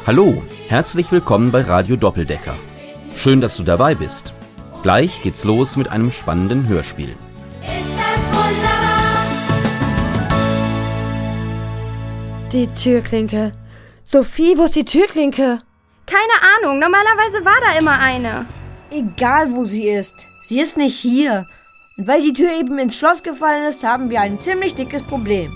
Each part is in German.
Hallo, herzlich willkommen bei Radio Doppeldecker. Schön, dass du dabei bist. Gleich geht's los mit einem spannenden Hörspiel. Ist das wunderbar? Die Türklinke. Sophie, wo ist die Türklinke? Keine Ahnung, normalerweise war da immer eine. Egal, wo sie ist. Sie ist nicht hier. Und weil die Tür eben ins Schloss gefallen ist, haben wir ein ziemlich dickes Problem.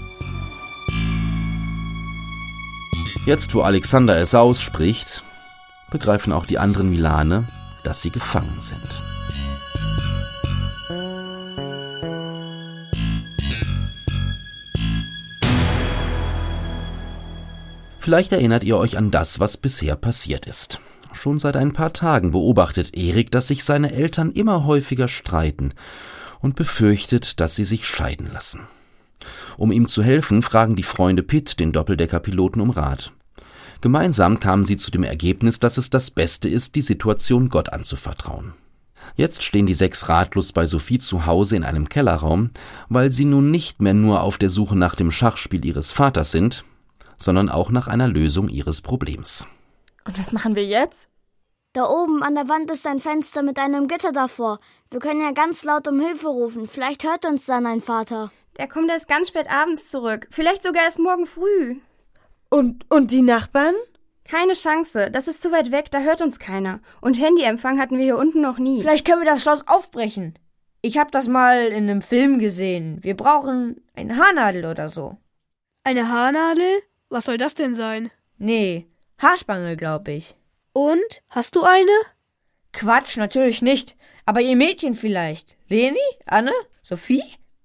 Jetzt, wo Alexander es ausspricht, begreifen auch die anderen Milane, dass sie gefangen sind. Vielleicht erinnert ihr euch an das, was bisher passiert ist. Schon seit ein paar Tagen beobachtet Erik, dass sich seine Eltern immer häufiger streiten und befürchtet, dass sie sich scheiden lassen. Um ihm zu helfen, fragen die Freunde Pitt den Doppeldecker-Piloten um Rat. Gemeinsam kamen sie zu dem Ergebnis, dass es das Beste ist, die Situation Gott anzuvertrauen. Jetzt stehen die 6 ratlos bei Sophie zu Hause in einem Kellerraum, weil sie nun nicht mehr nur auf der Suche nach dem Schachspiel ihres Vaters sind, sondern auch nach einer Lösung ihres Problems. Und was machen wir jetzt? Da oben an der Wand ist ein Fenster mit einem Gitter davor. Wir können ja ganz laut um Hilfe rufen. Vielleicht hört uns dann ein Vater. Der kommt erst ganz spät abends zurück. Vielleicht sogar erst morgen früh. Und die Nachbarn? Keine Chance. Das ist zu weit weg, da hört uns keiner. Und Handyempfang hatten wir hier unten noch nie. Vielleicht können wir das Schloss aufbrechen. Ich habe das mal in einem Film gesehen. Wir brauchen eine Haarnadel oder so. Eine Haarnadel? Was soll das denn sein? Nee, Haarspange, glaube ich. Und? Hast du eine? Quatsch, natürlich nicht. Aber ihr Mädchen vielleicht. Leni? Anne? Sophie?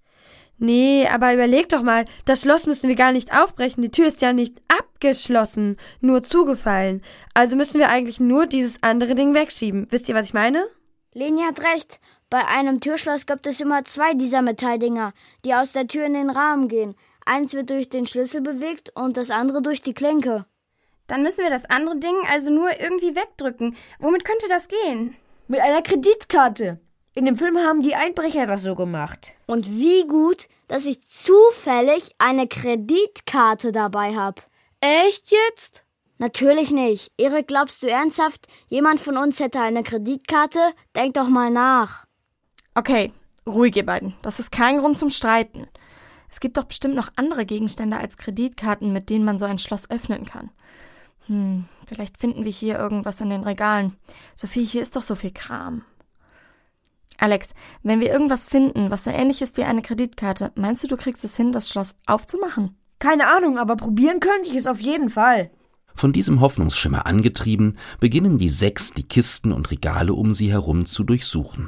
Nee, aber überleg doch mal, das Schloss müssen wir gar nicht aufbrechen. Die Tür ist ja nicht abgeschlossen, nur zugefallen. Also müssen wir eigentlich nur dieses andere Ding wegschieben. Wisst ihr, was ich meine? Leni hat recht. Bei einem Türschloss gibt es immer 2 dieser Metalldinger, die aus der Tür in den Rahmen gehen. Eins wird durch den Schlüssel bewegt und das andere durch die Klinke. Dann müssen wir das andere Ding also nur irgendwie wegdrücken. Womit könnte das gehen? Mit einer Kreditkarte. In dem Film haben die Einbrecher das so gemacht. Und wie gut, dass ich zufällig eine Kreditkarte dabei habe. Echt jetzt? Natürlich nicht. Erik, glaubst du ernsthaft, jemand von uns hätte eine Kreditkarte? Denk doch mal nach. Okay, ruhig ihr beiden. Das ist kein Grund zum Streiten. Es gibt doch bestimmt noch andere Gegenstände als Kreditkarten, mit denen man so ein Schloss öffnen kann. Vielleicht finden wir hier irgendwas in den Regalen. Sophie, hier ist doch so viel Kram. Alex, wenn wir irgendwas finden, was so ähnlich ist wie eine Kreditkarte, meinst du kriegst es hin, das Schloss aufzumachen? Keine Ahnung, aber probieren könnte ich es auf jeden Fall. Von diesem Hoffnungsschimmer angetrieben, beginnen die 6, die Kisten und Regale um sie herum zu durchsuchen.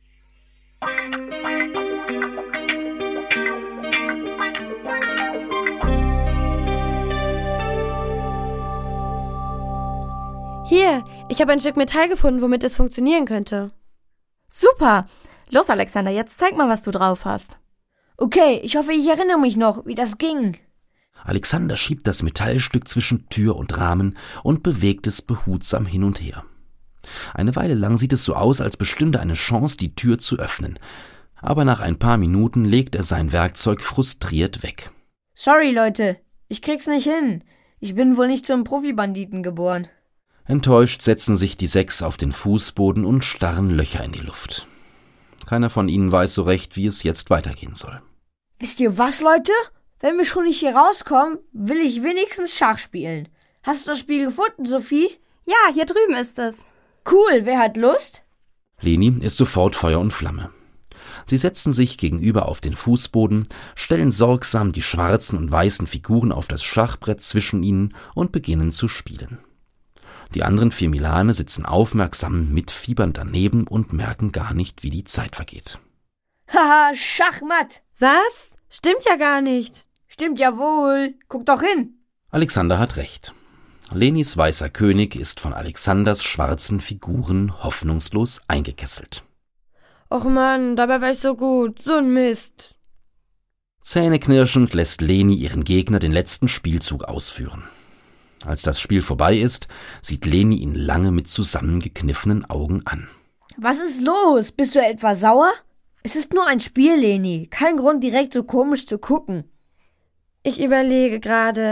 Hier, ich habe ein Stück Metall gefunden, womit es funktionieren könnte. Super! Los, Alexander, jetzt zeig mal, was du drauf hast. Okay, ich hoffe, ich erinnere mich noch, wie das ging. Alexander schiebt das Metallstück zwischen Tür und Rahmen und bewegt es behutsam hin und her. Eine Weile lang sieht es so aus, als bestünde eine Chance, die Tür zu öffnen. Aber nach ein paar Minuten legt er sein Werkzeug frustriert weg. Sorry, Leute, ich krieg's nicht hin. Ich bin wohl nicht zum Profibanditen geboren. Enttäuscht setzen sich die 6 auf den Fußboden und starren Löcher in die Luft. Keiner von ihnen weiß so recht, wie es jetzt weitergehen soll. Wisst ihr was, Leute? Wenn wir schon nicht hier rauskommen, will ich wenigstens Schach spielen. Hast du das Spiel gefunden, Sophie? Ja, hier drüben ist es. Cool, wer hat Lust? Leni ist sofort Feuer und Flamme. Sie setzen sich gegenüber auf den Fußboden, stellen sorgsam die schwarzen und weißen Figuren auf das Schachbrett zwischen ihnen und beginnen zu spielen. Die anderen 4 Milane sitzen aufmerksam mitfiebernd daneben und merken gar nicht, wie die Zeit vergeht. Haha, Schachmatt. Was? Stimmt ja gar nicht. Stimmt ja wohl. Guck doch hin. Alexander hat recht. Lenis weißer König ist von Alexanders schwarzen Figuren hoffnungslos eingekesselt. Och Mann, dabei war ich so gut. So ein Mist. Zähneknirschend lässt Leni ihren Gegner den letzten Spielzug ausführen. Als das Spiel vorbei ist, sieht Leni ihn lange mit zusammengekniffenen Augen an. Was ist los? Bist du etwa sauer? Es ist nur ein Spiel, Leni. Kein Grund, direkt so komisch zu gucken. Ich überlege gerade,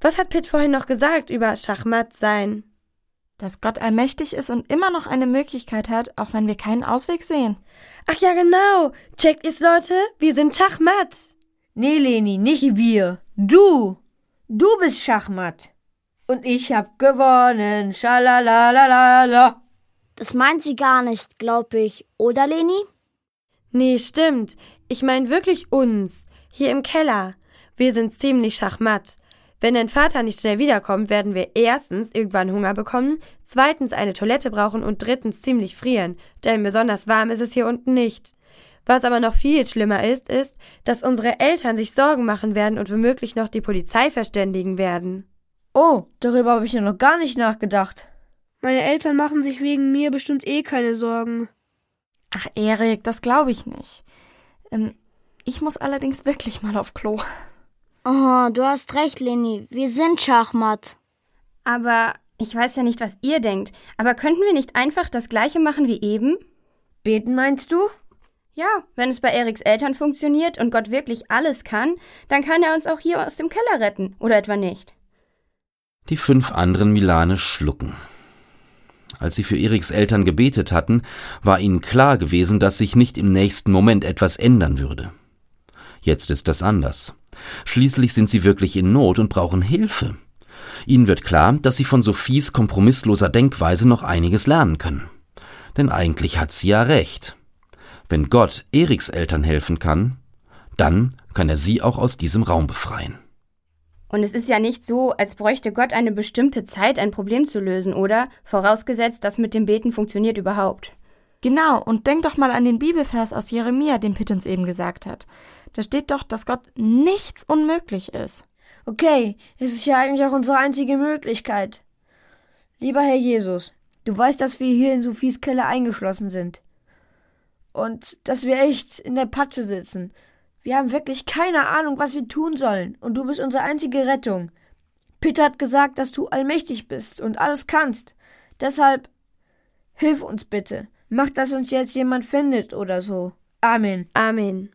Was hat Pitt vorhin noch gesagt über Schachmatt sein? Dass Gott allmächtig ist und immer noch eine Möglichkeit hat, auch wenn wir keinen Ausweg sehen. Ach ja, genau. Checkt ihr's, Leute? Wir sind Schachmatt. Nee, Leni, nicht wir. Du. Du bist Schachmatt. Und ich hab gewonnen. Schalalalala. Das meint sie gar nicht, glaub ich. Oder, Leni? Nee, stimmt. Ich mein wirklich uns. Hier im Keller. Wir sind ziemlich schachmatt. Wenn dein Vater nicht schnell wiederkommt, werden wir erstens irgendwann Hunger bekommen, zweitens eine Toilette brauchen und drittens ziemlich frieren, denn besonders warm ist es hier unten nicht. Was aber noch viel schlimmer ist, dass unsere Eltern sich Sorgen machen werden und womöglich noch die Polizei verständigen werden. Oh, darüber habe ich ja noch gar nicht nachgedacht. Meine Eltern machen sich wegen mir bestimmt keine Sorgen. Ach, Erik, das glaube ich nicht. Ich muss allerdings wirklich mal auf Klo. Oh, du hast recht, Leni. Wir sind Schachmatt. Aber ich weiß ja nicht, was ihr denkt. Aber könnten wir nicht einfach das Gleiche machen wie eben? Beten meinst du? Ja, wenn es bei Eriks Eltern funktioniert und Gott wirklich alles kann, dann kann er uns auch hier aus dem Keller retten. Oder etwa nicht? Die 5 anderen Milane schlucken. Als sie für Eriks Eltern gebetet hatten, war ihnen klar gewesen, dass sich nicht im nächsten Moment etwas ändern würde. Jetzt ist das anders. Schließlich sind sie wirklich in Not und brauchen Hilfe. Ihnen wird klar, dass sie von Sophies kompromissloser Denkweise noch einiges lernen können. Denn eigentlich hat sie ja recht. Wenn Gott Eriks Eltern helfen kann, dann kann er sie auch aus diesem Raum befreien. Und es ist ja nicht so, als bräuchte Gott eine bestimmte Zeit, ein Problem zu lösen, oder? Vorausgesetzt, das mit dem Beten funktioniert überhaupt. Genau, und denk doch mal an den Bibelvers aus Jeremia, den Pitt uns eben gesagt hat. Da steht doch, dass Gott nichts unmöglich ist. Okay, es ist ja eigentlich auch unsere einzige Möglichkeit. Lieber Herr Jesus, du weißt, dass wir hier in Sophies Keller eingeschlossen sind. Und dass wir echt in der Patsche sitzen. Wir haben wirklich keine Ahnung, was wir tun sollen. Und du bist unsere einzige Rettung. Pitt hat gesagt, dass du allmächtig bist und alles kannst. Deshalb, hilf uns bitte. Mach, dass uns jetzt jemand findet oder so. Amen. Amen.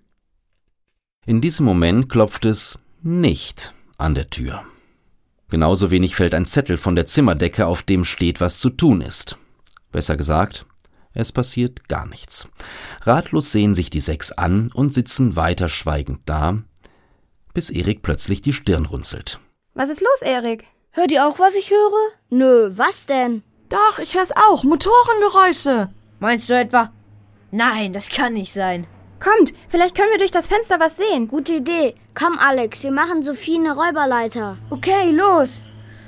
In diesem Moment klopft es nicht an der Tür. Genauso wenig fällt ein Zettel von der Zimmerdecke, auf dem steht, was zu tun ist. Besser gesagt, es passiert gar nichts. Ratlos sehen sich die 6 an und sitzen weiter schweigend da, bis Erik plötzlich die Stirn runzelt. Was ist los, Erik? Hört ihr auch, was ich höre? Nö, was denn? Doch, ich hör's auch. Motorengeräusche. Meinst du etwa? Nein, das kann nicht sein. Kommt, vielleicht können wir durch das Fenster was sehen. Gute Idee. Komm, Alex, wir machen Sophie eine Räuberleiter. Okay, los.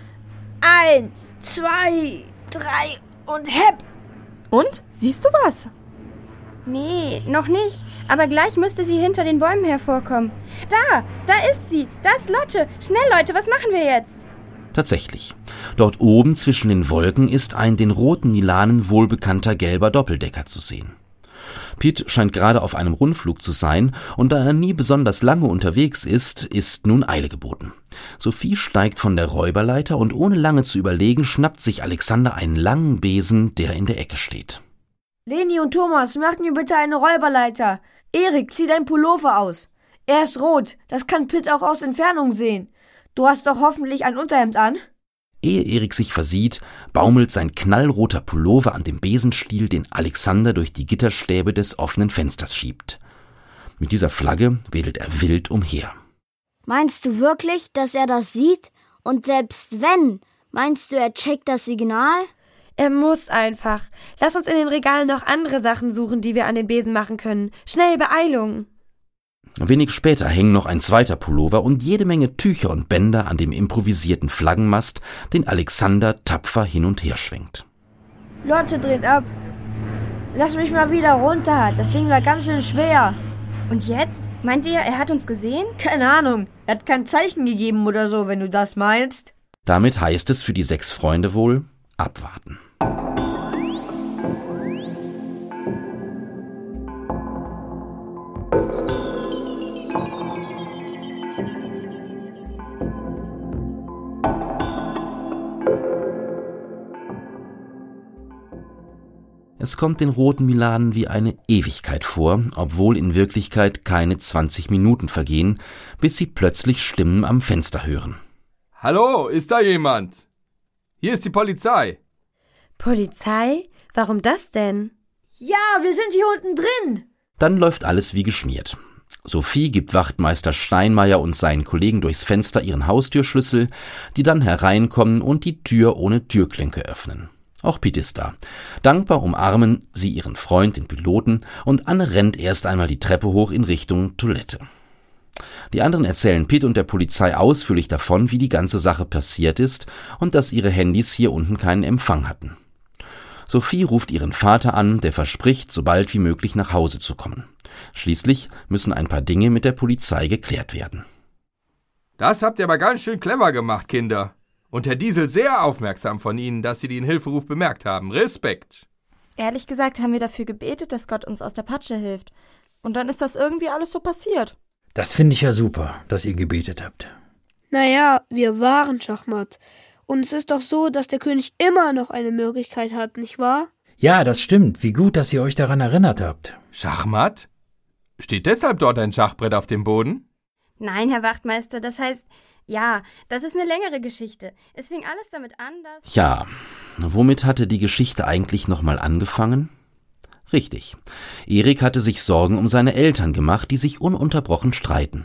1, 2, 3 und hepp. Und? Siehst du was? Nee, noch nicht. Aber gleich müsste sie hinter den Bäumen hervorkommen. Da ist sie. Da ist Lotte. Schnell, Leute, was machen wir jetzt? Tatsächlich. Dort oben zwischen den Wolken ist ein den roten Milanen wohlbekannter gelber Doppeldecker zu sehen. Pitt scheint gerade auf einem Rundflug zu sein, und da er nie besonders lange unterwegs ist nun Eile geboten. Sophie steigt von der Räuberleiter und ohne lange zu überlegen, schnappt sich Alexander einen langen Besen, der in der Ecke steht. Leni und Thomas, macht mir bitte eine Räuberleiter. Erik, zieh dein Pullover aus. Er ist rot, das kann Pitt auch aus Entfernung sehen. Du hast doch hoffentlich ein Unterhemd an? Ehe Erik sich versieht, baumelt sein knallroter Pullover an dem Besenstiel, den Alexander durch die Gitterstäbe des offenen Fensters schiebt. Mit dieser Flagge wedelt er wild umher. Meinst du wirklich, dass er das sieht? Und selbst wenn, meinst du, er checkt das Signal? Er muss einfach. Lass uns in den Regalen noch andere Sachen suchen, die wir an den Besen machen können. Schnell, Beeilung! Wenig später hängen noch ein zweiter Pullover und jede Menge Tücher und Bänder an dem improvisierten Flaggenmast, den Alexander tapfer hin und her schwenkt. Lotte dreht ab. Lass mich mal wieder runter. Das Ding war ganz schön schwer. Und jetzt? Meint ihr, er hat uns gesehen? Keine Ahnung. Er hat kein Zeichen gegeben oder so, wenn du das meinst. Damit heißt es für die 6 Freunde wohl abwarten. Es kommt den roten Milanen wie eine Ewigkeit vor, obwohl in Wirklichkeit keine 20 Minuten vergehen, bis sie plötzlich Stimmen am Fenster hören. Hallo, ist da jemand? Hier ist die Polizei. Polizei? Warum das denn? Ja, wir sind hier unten drin. Dann läuft alles wie geschmiert. Sophie gibt Wachtmeister Steinmeier und seinen Kollegen durchs Fenster ihren Haustürschlüssel, die dann hereinkommen und die Tür ohne Türklinke öffnen. Auch Piet ist da. Dankbar umarmen sie ihren Freund, den Piloten, und Anne rennt erst einmal die Treppe hoch in Richtung Toilette. Die anderen erzählen Piet und der Polizei ausführlich davon, wie die ganze Sache passiert ist und dass ihre Handys hier unten keinen Empfang hatten. Sophie ruft ihren Vater an, der verspricht, so bald wie möglich nach Hause zu kommen. Schließlich müssen ein paar Dinge mit der Polizei geklärt werden. Das habt ihr aber ganz schön clever gemacht, Kinder. Und Herr Diesel sehr aufmerksam von Ihnen, dass Sie den Hilferuf bemerkt haben. Respekt. Ehrlich gesagt haben wir dafür gebetet, dass Gott uns aus der Patsche hilft. Und dann ist das irgendwie alles so passiert. Das finde ich ja super, dass ihr gebetet habt. Naja, wir waren Schachmatt. Und es ist doch so, dass der König immer noch eine Möglichkeit hat, nicht wahr? Ja, das stimmt. Wie gut, dass ihr euch daran erinnert habt. Schachmatt? Steht deshalb dort ein Schachbrett auf dem Boden? Nein, Herr Wachtmeister, das heißt, ja, das ist eine längere Geschichte. Es fing alles damit an, dass... Ja, womit hatte die Geschichte eigentlich nochmal angefangen? Richtig, Erik hatte sich Sorgen um seine Eltern gemacht, die sich ununterbrochen streiten.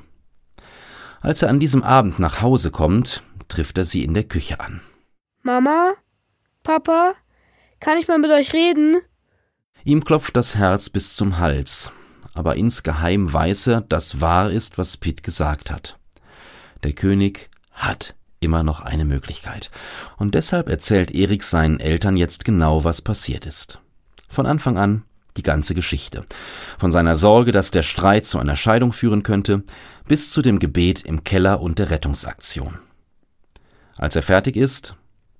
Als er an diesem Abend nach Hause kommt, trifft er sie in der Küche an. Mama? Papa? Kann ich mal mit euch reden? Ihm klopft das Herz bis zum Hals, aber insgeheim weiß er, dass wahr ist, was Piet gesagt hat. Der König hat immer noch eine Möglichkeit. Und deshalb erzählt Erik seinen Eltern jetzt genau, was passiert ist. Von Anfang an die ganze Geschichte. Von seiner Sorge, dass der Streit zu einer Scheidung führen könnte, bis zu dem Gebet im Keller und der Rettungsaktion. Als er fertig ist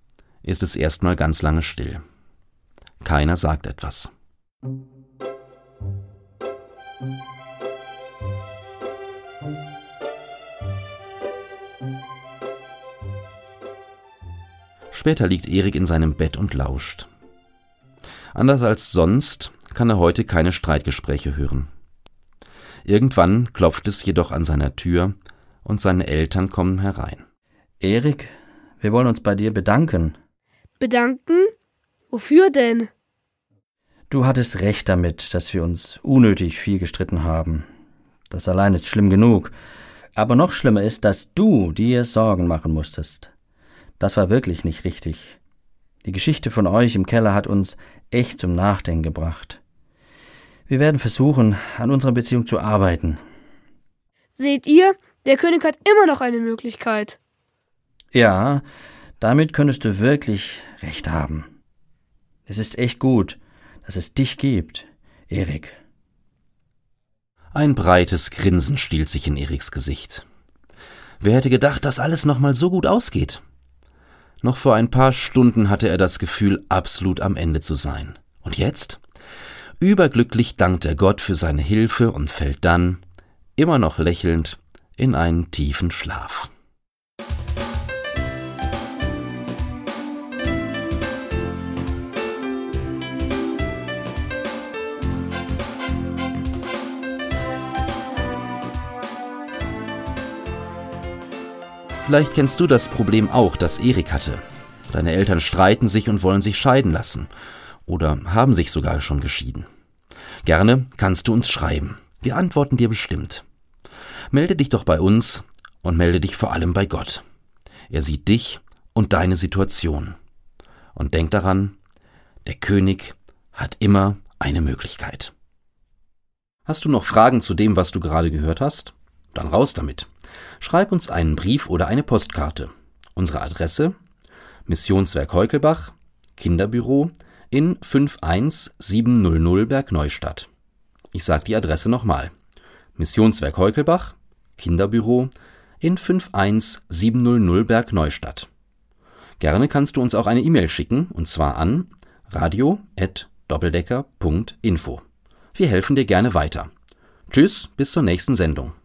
es erstmal ganz lange still. Keiner sagt etwas. Später liegt Erik in seinem Bett und lauscht. Anders als sonst kann er heute keine Streitgespräche hören. Irgendwann klopft es jedoch an seiner Tür und seine Eltern kommen herein. Erik, wir wollen uns bei dir bedanken. Bedanken? Wofür denn? Du hattest recht damit, dass wir uns unnötig viel gestritten haben. Das allein ist schlimm genug. Aber noch schlimmer ist, dass du dir Sorgen machen musstest. Das war wirklich nicht richtig. Die Geschichte von euch im Keller hat uns echt zum Nachdenken gebracht. Wir werden versuchen, an unserer Beziehung zu arbeiten. Seht ihr, der König hat immer noch eine Möglichkeit. Ja, damit könntest du wirklich recht haben. Es ist echt gut, dass es dich gibt, Erik. Ein breites Grinsen stiehlt sich in Eriks Gesicht. Wer hätte gedacht, dass alles nochmal so gut ausgeht? Noch vor ein paar Stunden hatte er das Gefühl, absolut am Ende zu sein. Und jetzt? Überglücklich dankt er Gott für seine Hilfe und fällt dann, immer noch lächelnd, in einen tiefen Schlaf. Vielleicht kennst du das Problem auch, das Erik hatte. Deine Eltern streiten sich und wollen sich scheiden lassen. Oder haben sich sogar schon geschieden. Gerne kannst du uns schreiben. Wir antworten dir bestimmt. Melde dich doch bei uns und melde dich vor allem bei Gott. Er sieht dich und deine Situation. Und denk daran, der König hat immer eine Möglichkeit. Hast du noch Fragen zu dem, was du gerade gehört hast? Dann raus damit. Schreib uns einen Brief oder eine Postkarte. Unsere Adresse: Missionswerk Heukelbach, Kinderbüro in 51700 Bergneustadt. Ich sage die Adresse nochmal. Missionswerk Heukelbach, Kinderbüro in 51700 Bergneustadt. Gerne kannst du uns auch eine E-Mail schicken, und zwar an radio@doppeldecker.info. Wir helfen dir gerne weiter. Tschüss, bis zur nächsten Sendung.